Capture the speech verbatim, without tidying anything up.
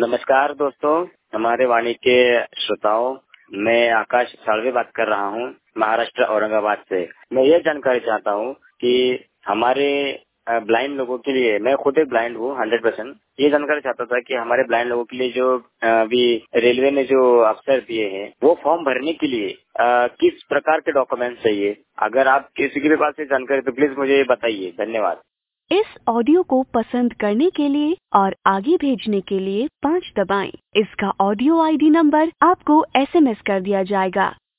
नमस्कार दोस्तों, हमारे वाणी के श्रोताओं, मैं आकाश साळवे बात कर रहा हूँ महाराष्ट्र औरंगाबाद से। मैं ये जानकारी चाहता हूँ कि हमारे ब्लाइंड लोगों के लिए, मैं खुद एक ब्लाइंड हूँ हंड्रेड परसेंट, ये जानकारी चाहता था कि हमारे ब्लाइंड लोगों के लिए जो अभी रेलवे ने जो अवसर दिए हैं वो फॉर्म भरने के लिए आ, किस प्रकार के डॉक्यूमेंट्स चाहिए। अगर आप किसी के पास से जानकारी तो प्लीज मुझे बताइए। धन्यवाद। इस ऑडियो को पसंद करने के लिए और आगे भेजने के लिए पाँच दबाएं। इसका ऑडियो आईडी नंबर आपको एसएमएस कर दिया जाएगा।